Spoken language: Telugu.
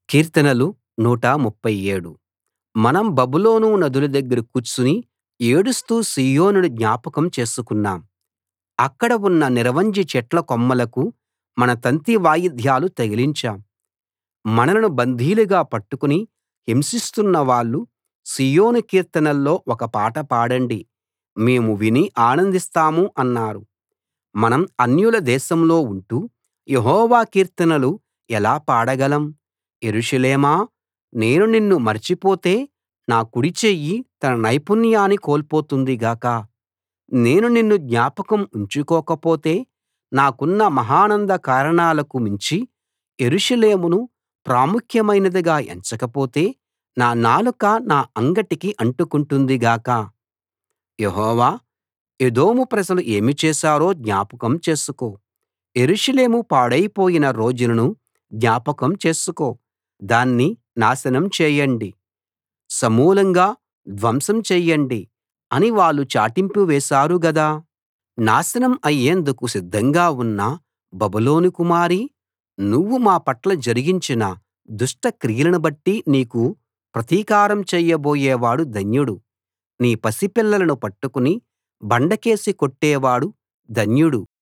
కీర్తనలు 137. మనం బబులోను నదుల దగ్గర కూర్చుని ఏడుస్తూ సీయోనును జ్ఞాపకం చేసుకున్నాం. అక్కడ ఉన్న నిరవంజి చెట్ల కొమ్మలకు మన తంతి వాయిద్యాలు తగిలించాం. మనలను బందీలుగా పట్టుకుని హింసిస్తున్న వాళ్ళు సీయోను కీర్తనల్లో ఒక పాట పాడండి, మేము విని ఆనందిస్తాం అన్నారు. మనం అన్యుల దేశంలో ఉంటూ యెహోవా కీర్తనలు ఎలా పాడగలం? యెరూషలేమా, నేను నిన్ను మరచిపోతే నా కుడి చెయ్యి తన నైపుణ్యాన్ని కోల్పోతుంది గాక. నేను నిన్ను జ్ఞాపకం ఉంచుకోకపోతే నాకున్న మహానంద కారణాలకు మించి యెరూషలేమును ప్రాముఖ్యమైనదిగా ఎంచకపోతే నా నాలుక నా అంగటికి అంటుకుంటుంది గాక. యెహోవా, ఎదోము ప్రజలు ఏమి చేశారో జ్ఞాపకం చేసుకో. యెరూషలేము పాడైపోయిన రోజులను జ్ఞాపకం చేసుకో. దాన్ని నాశనం చేయండి, సమూలంగా ధ్వంసం చెయ్యండి అని వాళ్ళు చాటింపు వేశారు గదా. నాశనం అయ్యేందుకు సిద్ధంగా ఉన్న బబులోను కుమారీ, నువ్వు మా పట్ల జరిగించిన దుష్ట క్రియలను బట్టి నీకు ప్రతీకారం చేయబోయేవాడు ధన్యుడు. నీ పసిపిల్లలను పట్టుకుని బండకేసి కొట్టేవాడు ధన్యుడు.